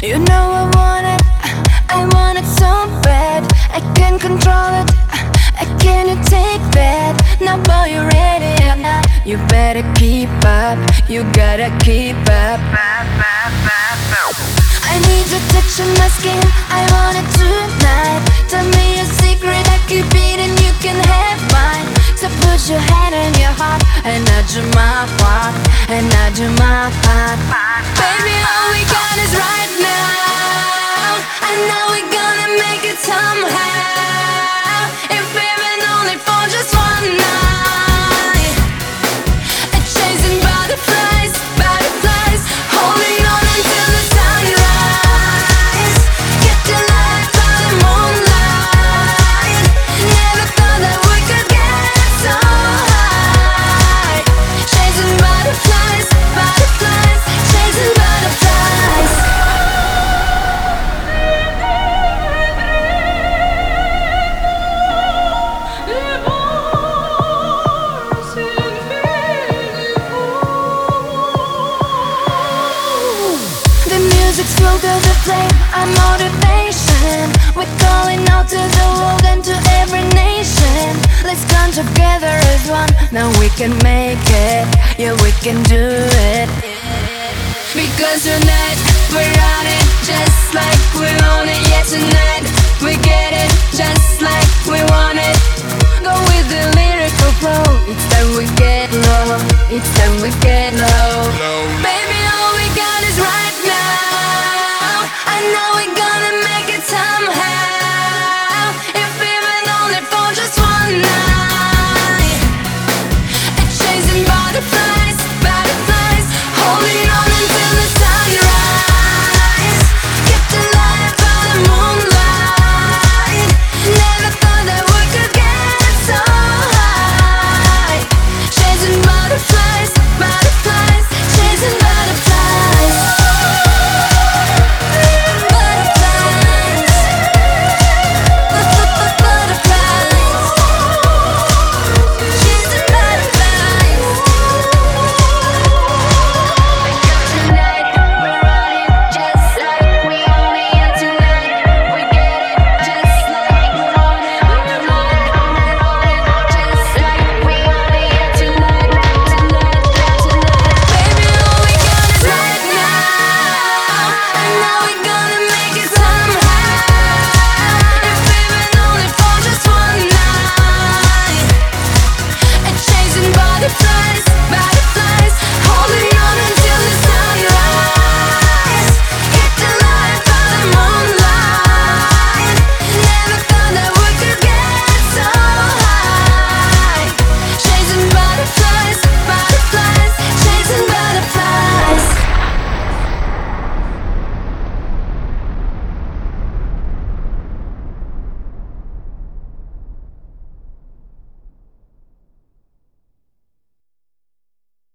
You know I want it so bad. I can't control it, I can't take that. Now boy, you ready or not? You better keep up, you gotta keep up. I need your touch on my skin, I want it tonight. Tell me a secret, I keep it and you can have mine. So put your hand on your heart, and I do my part, and I do my part. Baby, all we got is right now. I know we're gonna make it somehow, if even only for just one night. Chasing butterflies, butterflies, holding on until the sunrise. Get your light by the moonlight. Never thought that we could get so high. Chasing butterflies, butterflies, chasing butterflies. The music's fueled to the flame, our motivation. We're calling out to the world and to every nation. Let's come together as one, now we can make it. Yeah, we can do it. Because tonight we're on it, just like we own it. Yeah, tonight we get it, just like we want it. Go with the lyrical flow. It's time we get low, it's time we get low. Baby, all we got is right now.